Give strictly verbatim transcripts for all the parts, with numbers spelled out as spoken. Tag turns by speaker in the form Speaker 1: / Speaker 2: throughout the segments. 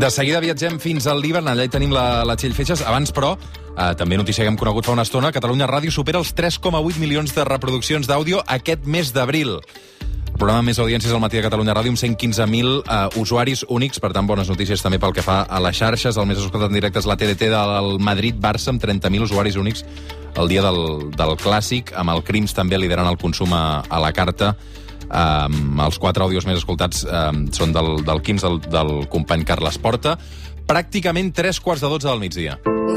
Speaker 1: De seguida viatgem fins al Líban, allà hi tenim la, la Txell Feixes. Abans, però, eh, també notícia que hem conegut fa una estona, Catalunya Ràdio supera els tres coma vuit milions de reproduccions d'àudio aquest mes d'abril. El programa més audiències al matí de Catalunya Ràdio amb cent quinze mil uh, usuaris únics, per tant, bones notícies també pel que fa a les xarxes. El més escoltat en directe és la T D T del Madrid-Barça, amb trenta mil usuaris únics el dia del, del Clàssic, amb el Crims també liderant el consum a, a la carta. Um, els quatre àudios més escoltats um, són del, del Quims, del, del company Carles Porta. Pràcticament tres quarts de dotze del migdia.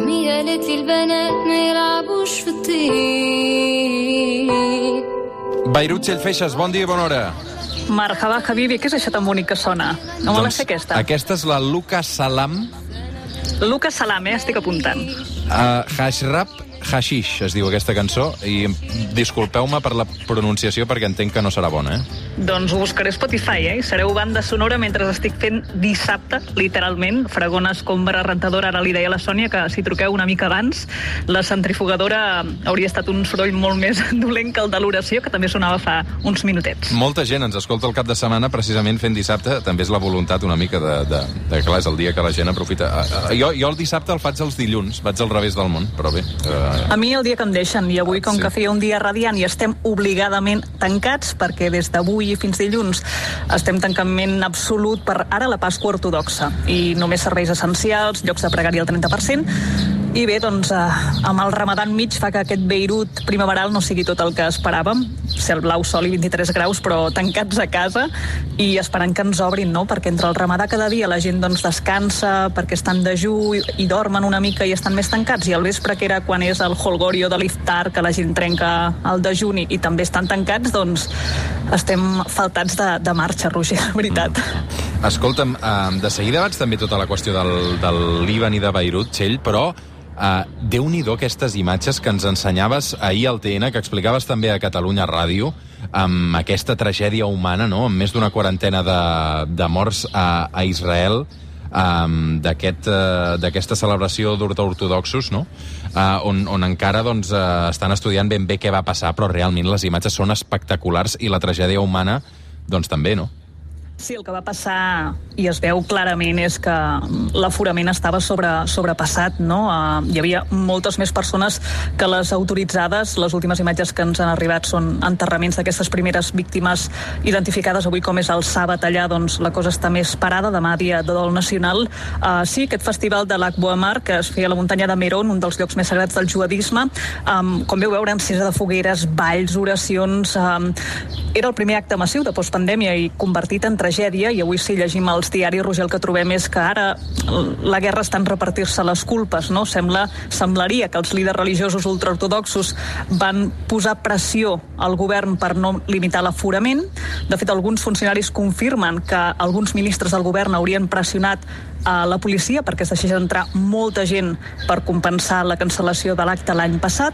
Speaker 1: Beirut, Txell Feixes, bon dia i bona hora.
Speaker 2: Marhaba, Habibi, què és això tan bonic que sona? No me la sé, aquesta.
Speaker 1: Aquesta és la Luka Salam.
Speaker 2: Luka Salam, eh? Estic apuntant.
Speaker 1: Uh, Hashrab Hashish es diu aquesta cançó, i disculpeu-me per la pronunciació perquè entenc que no serà bona, eh?
Speaker 2: Doncs ho buscaré a Spotify, eh? Sereu banda sonora mentre estic fent dissabte, literalment, fregona, escombra, rentadora. Ara li deia a la Sònia que si truqueu una mica abans, la centrifugadora hauria estat un soroll molt més dolent que el de l'oració, que també sonava fa uns minutets.
Speaker 1: Molta gent ens escolta el cap de setmana precisament fent dissabte. També és la voluntat una mica de, de, de clar, és el dia que la gent aprofita. Jo, jo el dissabte el faig els dilluns, vaig al revés del món, però bé... Eh...
Speaker 2: A mi el dia que em deixen, i avui com
Speaker 1: sí.
Speaker 2: que feia un dia radiant i estem obligadament tancats, perquè des d'avui fins dilluns estem tancament absolut per ara la Pasqua ortodoxa, i només serveis essencials, llocs de pregària al trenta per cent, i bé, doncs, eh, amb el Ramadan mig fa que aquest Beirut primaveral no sigui tot el que esperàvem, cel blau, sol i vint-i-tres graus, però tancats a casa i esperant que ens obrin, no? Perquè entre el Ramadà cada dia la gent doncs descansa, perquè estan dejú i, i dormen una mica i estan més tancats, i al vespre, que era quan és el holgorio de l'iftar, que la gent trenca el dejuni i també estan tancats, doncs estem faltats de, de marxa, Roger, la veritat.
Speaker 1: Mm. Escolta'm, eh, de seguida vaig també tota la qüestió del, del Líban i de Beirut, Txell, però Uh, Déu-n'hi-do aquestes imatges que ens ensenyaves ahir al T N, que explicaves també a Catalunya Ràdio, amb aquesta tragèdia humana, no?, amb més d'una quarantena de, de morts a, a Israel, um, d'aquest, uh, d'aquesta celebració d'ortodoxos, no?, uh, on, on encara doncs, uh, estan estudiant ben bé què va passar, però realment les imatges són espectaculars i la tragèdia humana doncs també, no?
Speaker 2: Sí, el que va passar, i es veu clarament, és que l'aforament estava sobre, sobrepassat, no? Uh, hi havia moltes més persones que les autoritzades. Les últimes imatges que ens han arribat són enterraments d'aquestes primeres víctimes identificades avui, com és el sàbat allà, doncs la cosa està més parada. Demà, dia de dol nacional. Uh, sí, aquest festival de l'Akbo Amar, que es feia a la muntanya de Meron, un dels llocs més sagrats del judaisme, um, com veu veure, encesa de fogueres, balls, oracions... Um, era el primer acte massiu de postpandèmia i convertit en tragèdia, i avui sí llegim als diaris, Roger, el que trobem és que ara la guerra està en repartir-se les culpes, no? Sembla, semblaria que els líders religiosos ultraortodoxos van posar pressió al govern per no limitar l'aforament. De fet, alguns funcionaris confirmen que alguns ministres del govern haurien pressionat a la policia perquè es deixés entrar molta gent per compensar la cancel·lació de l'acte l'any passat,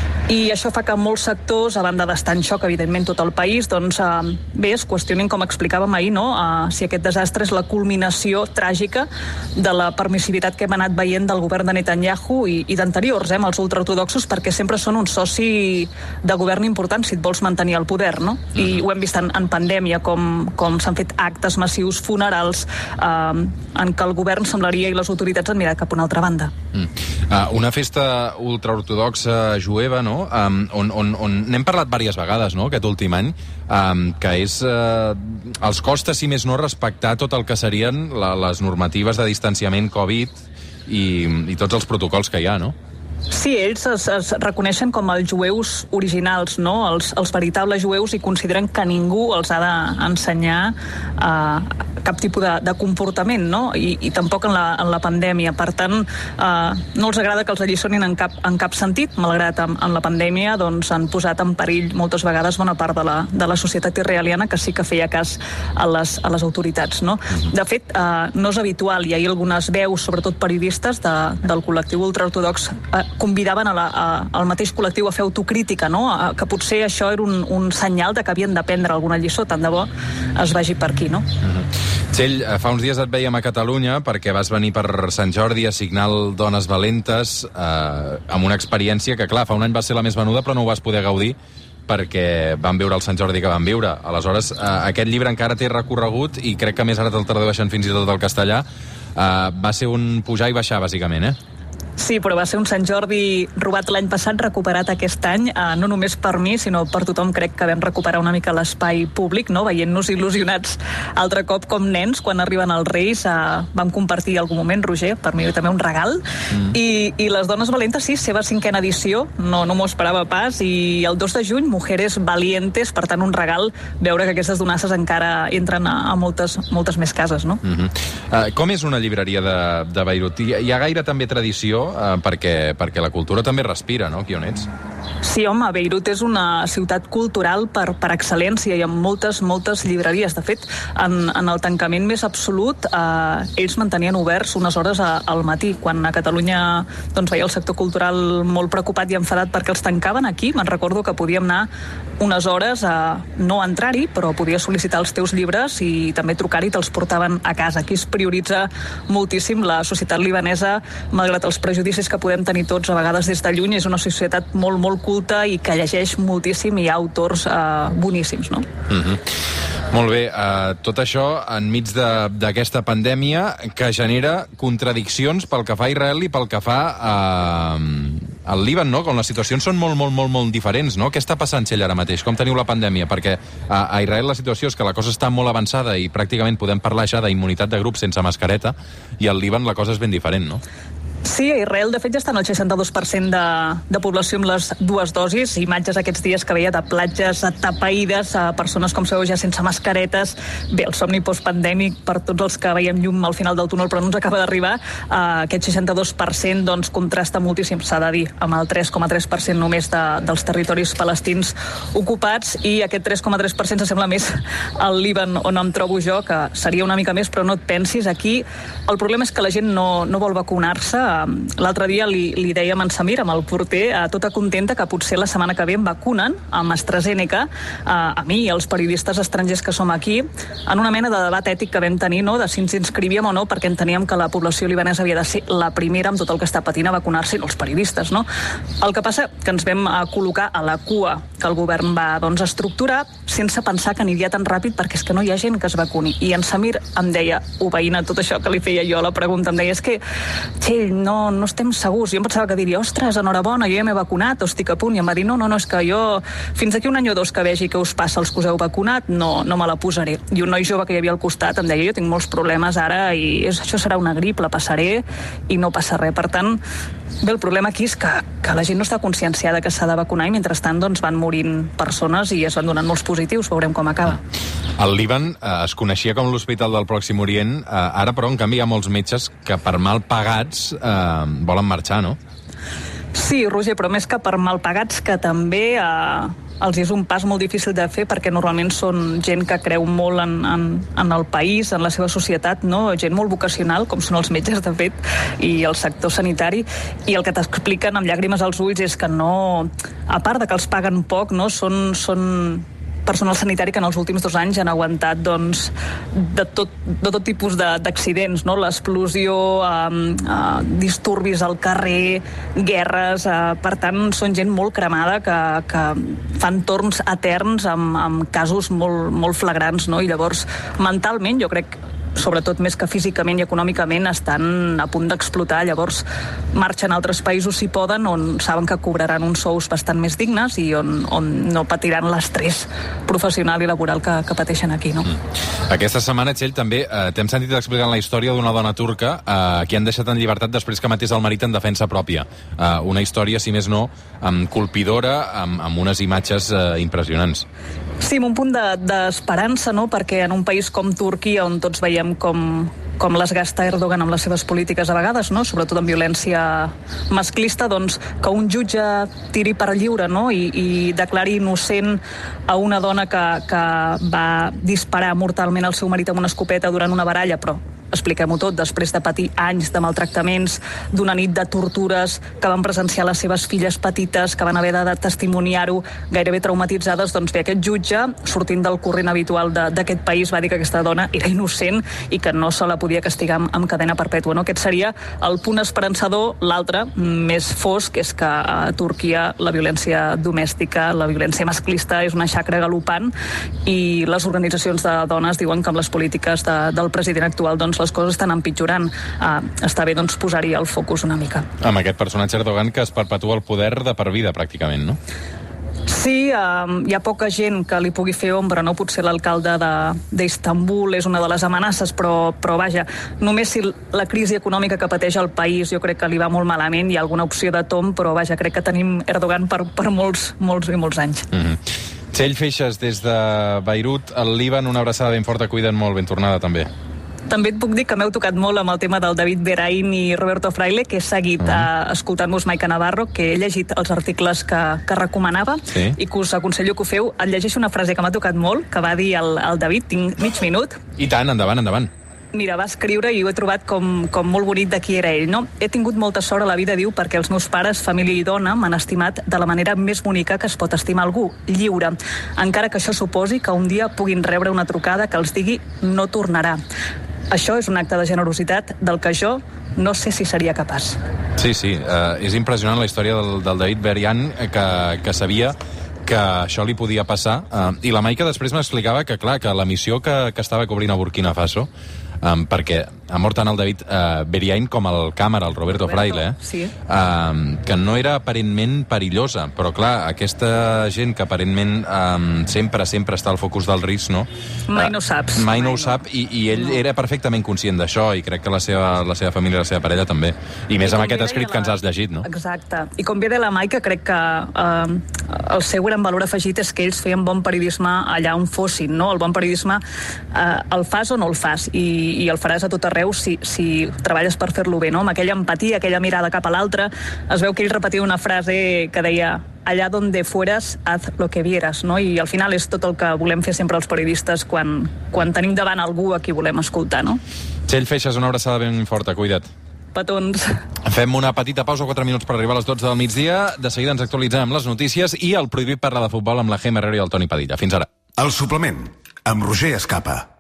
Speaker 2: i això fa que molts sectors, a banda d'estar en xoc, evidentment, tot el país, doncs eh, bé, es qüestionin, com explicàvem ahir, no? Eh, si aquest desastre és la culminació tràgica de la permissivitat que hem anat veient del govern de Netanyahu i, i d'anteriors, eh, amb els ultraortodoxos, perquè sempre són un soci de govern important si et vols mantenir al poder, no? I mm-hmm. ho hem vist en, en pandèmia, com, com s'han fet actes massius, funerals, eh, en què el govern semblaria i les autoritats han mirat cap a una altra banda.
Speaker 1: Mm. Uh, una festa ultraortodoxa jueva, no?, um, on, on, on n'hem parlat diverses vegades, no?, aquest últim any, um, que és... Uh, els costa, si més no, respectar tot el que serien la, les normatives de distanciament Covid i, i tots els protocols que hi ha, no?
Speaker 2: Sí, ells es, es reconeixen com els jueus originals, no? Els, els veritables jueus, i consideren que ningú els ha d'ensenyar eh, cap tipus de, de comportament, no? I, i tampoc en la, en la pandèmia. Per tant, eh, no els agrada que els alliçonin en cap, en cap sentit, malgrat en, en la pandèmia doncs, han posat en perill moltes vegades bona part de la, de la societat israeliana, que sí que feia cas a les, a les autoritats, no? De fet, eh, no és habitual, hi ha algunes veus, sobretot periodistes de, del col·lectiu ultraortodox, eh, convidaven a la, a, al mateix col·lectiu a fer autocrítica, no? A, que potser això era un, un senyal de que havien d'aprendre alguna lliçó, tant de bo es vagi per aquí, no?
Speaker 1: Uh-huh. Txell, fa uns dies et veiem a Catalunya perquè vas venir per Sant Jordi a signar el Dones Valentes, eh, amb una experiència que, clar, fa un any va ser la més venuda, però no ho vas poder gaudir perquè van viure el Sant Jordi que van viure. Aleshores, eh, aquest llibre encara té recorregut i crec que més ara te'l tradueixen fins i tot al castellà. Eh, va ser un pujar i baixar, bàsicament, eh?
Speaker 2: Sí, però va ser un Sant Jordi robat l'any passat, recuperat aquest any, eh, no només per mi, sinó per tothom. Crec que vam recuperar una mica l'espai públic, no? Veient-nos il·lusionats altre cop com nens quan arriben els Reis. Eh, vam compartir algun moment, Roger, per mi també un regal. Mm. I, I les Dones Valentes, sí, seva cinquena edició, no, no m'ho esperava pas, i el dos de juny, Mujeres Valientes, per tant un regal, veure que aquestes donasses encara entren a, a moltes, moltes més cases, no?
Speaker 1: Mm-hmm. uh, com és una llibreria de, de Beirut? Hi, hi ha gaire també tradició? Uh, perquè, perquè la cultura també respira, no?, aquí on ets.
Speaker 2: Sí, home, Beirut és una ciutat cultural per, per excel·lència, hi ha moltes, moltes llibreries. De fet, en, en el tancament més absolut, eh, ells mantenien oberts unes hores a, al matí. Quan a Catalunya doncs, veia el sector cultural molt preocupat i enfadat perquè els tancaven, aquí me'n recordo que podíem anar unes hores a no entrar-hi, però podies sol·licitar els teus llibres i també trucar-hi i te'ls portaven a casa. Aquí es prioritza moltíssim la societat libanesa, malgrat els prejudicis que podem tenir tots a vegades des de lluny. És una societat molt, molt culta i que llegeix moltíssim, i hi ha autors eh, boníssims, no?
Speaker 1: Mm-hmm. Molt bé, uh, tot això enmig d'aquesta pandèmia que genera contradiccions pel que fa a Israel i pel que fa a, al Líban, no? Com les situacions són molt, molt, molt, molt diferents, no? Què està passant, Txell, ara mateix? Com teniu la pandèmia? Perquè a, a Israel la situació és que la cosa està molt avançada i pràcticament podem parlar ja d'immunitat de grup sense mascareta, i al Líban la cosa és ben diferent, no?
Speaker 2: Sí, a Israel, de fet, ja estan el seixanta-dos per cent de, de població amb les dues dosis. Imatges aquests dies que veia de platges atapeïdes, a persones, com sabeu, ja sense mascaretes. Bé, el somni postpandèmic per tots els que veiem llum al final del túnel, però no ens acaba d'arribar. Uh, aquest seixanta-dos per cent doncs, contrasta moltíssim, s'ha de dir, amb el tres coma tres per cent només de, dels territoris palestins ocupats, i aquest tres coma tres per cent s'assembla més al Líban, on em trobo jo, que seria una mica més, però no et pensis. Aquí el problema és que la gent no, no vol vacunar-se. L'altre dia li, li dèiem en Samir, amb el porter, eh, tota contenta que potser la setmana que ve em vacunen amb AstraZeneca, eh, a mi i als periodistes estrangers que som aquí, en una mena de debat ètic que vam tenir, no?, de si ens inscrivíem o no, perquè enteníem que la població libanesa havia de ser la primera amb tot el que està patint a vacunar-se, i no els periodistes, no? El que passa que ens vam eh, col·locar a la cua que el govern va, doncs, estructurar, sense pensar que aniria tan ràpid, perquè és que no hi ha gent que es vacuni. I en Samir em deia, obeint a tot això que li feia jo a la pregunta, em deia, és que, Txell, no, no estem segurs. Jo em pensava que diria, ostres, enhorabona, jo ja m'he vacunat, o estic a punt, i em va dir, no, no, no, és que jo fins d'aquí un any o dos que vegi què us passa els que us heu vacunat, no, no me la posaré. I un noi jove que hi havia al costat em deia, jo tinc molts problemes ara i és, això serà una grip, la passaré i no passa res. Per tant, bé, el problema aquí és que, que la gent no està conscienciada que s'ha de vacunar, i mentrestant doncs, van morint persones i es van donant molts positius. Veurem com acaba.
Speaker 1: El Líban eh, es coneixia com l'Hospital del Pròxim Orient, eh, ara però en canvi hi ha molts metges que per mal pagats eh, volen marxar, no?
Speaker 2: Sí, Roger, però més que per mal pagats, que també eh, els és un pas molt difícil de fer, perquè normalment són gent que creu molt en, en, en el país, en la seva societat, no? Gent molt vocacional, com són els metges, de fet, i el sector sanitari, i el que t'expliquen amb llàgrimes als ulls és que no, a part de que els paguen poc, no? Són... són personal sanitari que en els últims dos anys han aguantat doncs, de, tot, de tot tipus d'accidents, no? L'explosió, eh, eh, disturbis al carrer, guerres, eh, per tant són gent molt cremada que, que fan torns eterns amb, amb casos molt, molt flagrants, no? I llavors mentalment jo crec, sobretot més que físicament i econòmicament, estan a punt d'explotar. Llavors marxen a altres països si poden, on saben que cobraran uns sous bastant més dignes i on, on no patiran l'estrès professional i laboral que, que pateixen aquí, no?
Speaker 1: Mm. Aquesta setmana, Txell, també eh, t'hem sentit explicant la història d'una dona turca eh, que han deixat en llibertat després que matés el marit en defensa pròpia. Eh, una història, si més no, um, colpidora, amb, amb unes imatges eh, impressionants.
Speaker 2: Sí, amb un punt d'esperança, de, no? Perquè en un país com Turquia, on tots veiem com, com les gasta Erdogan amb les seves polítiques a vegades, no? Sobretot amb violència masclista, doncs que un jutge tiri per lliure, no? I, i declari innocent a una dona que, que va disparar mortalment al seu marit amb una escopeta durant una baralla, però expliquem-ho tot, després de patir anys de maltractaments, d'una nit de tortures, que van presenciar les seves filles petites, que van haver de testimoniar-ho gairebé traumatitzades, doncs bé, aquest jutge, sortint del corrent habitual d'aquest país, va dir que aquesta dona era innocent i que no se la podia castigar amb, amb cadena perpètua. No? Aquest seria el punt esperançador. L'altre, més fosc, és que a Turquia la violència domèstica, la violència masclista és una xacra galopant i les organitzacions de dones diuen que amb les polítiques de, del president actual doncs, les coses estan empitjorant. Uh, està bé doncs, posar-hi el focus una mica.
Speaker 1: Amb aquest personatge Erdogan que es perpetua el poder de per vida, pràcticament, no?
Speaker 2: Sí, eh, hi ha poca gent que li pugui fer ombra, no? Potser l'alcalde d'Istanbul és una de les amenaces, però, però vaja, només si la crisi econòmica que pateix el país jo crec que li va molt malament, hi ha alguna opció de tomb, però vaja, crec que tenim Erdogan per, per molts, molts i molts anys.
Speaker 1: Mm-hmm. Txell Feixas, des de Beirut, al Líban, una abraçada ben forta, cuida't molt, ben tornada també.
Speaker 2: També et puc dir que m'heu tocat molt amb el tema del David Berain i Roberto Fraile, que he seguit uh -huh. uh, escoltant-vos Maica Navarro, que he llegit els articles que, que recomanava, sí. I que us aconsello que ho feu. Et llegeixo una frase que m'ha tocat molt, que va dir el, el David, tinc mig minut.
Speaker 1: I tant, endavant, endavant.
Speaker 2: Mira, va escriure i ho he trobat com, com molt bonic de qui era ell, no? He tingut molta sort a la vida, diu, perquè els meus pares, família i dona, m'han estimat de la manera més bonica que es pot estimar algú, lliure. Encara que això suposi que un dia puguin rebre una trucada que els digui no tornarà. Això és un acte de generositat del que jo no sé si seria capaç.
Speaker 1: Sí, sí, uh, és impressionant la història del, del David Berian, que, que sabia que això li podia passar, uh, i la Maica després m'explicava que, clar, que la missió que, que estava cobrint a Burkina Faso, um, perquè ha mort tant el David uh, Berian com el càmera, el Roberto, Roberto Fraile, eh?
Speaker 2: Sí.
Speaker 1: Um, que no era aparentment perillosa, però clar, aquesta gent que aparentment um, sempre, sempre està al focus del risc, no?
Speaker 2: Mai no saps.
Speaker 1: Uh, mai, mai no ho sap, i, i ell no. era perfectament conscient d'això, i crec que la seva, la seva família i la seva parella també. I, I més amb aquest escrit la... que ens has llegit, no?
Speaker 2: Exacte. I com bé de la Maica, crec que uh, el seu gran valor afegit és que ells feien bon periodisme allà on fossin, no? El bon periodisme uh, el fas o no el fas, i, i el faràs a tot arreu si, si treballes per fer-lo bé, no? Amb aquella empatia, aquella mirada cap a l'altre. Es veu que ell repetia una frase que deia allà donde fueras, haz lo que vieras, no? I al final és tot el que volem fer sempre els periodistes quan, quan tenim davant algú a qui volem escoltar, no?
Speaker 1: Txell Feixas, una abraçada ben forta, cuida't.
Speaker 2: Petons.
Speaker 1: Fem una petita pausa, quatre minuts per arribar a les dotze del migdia. De seguida ens actualitzem amb les notícies i el prohibit parlar de futbol amb la Gemma Herrero i el Toni Padilla. Fins ara.
Speaker 3: El suplement, amb Roger Escapa.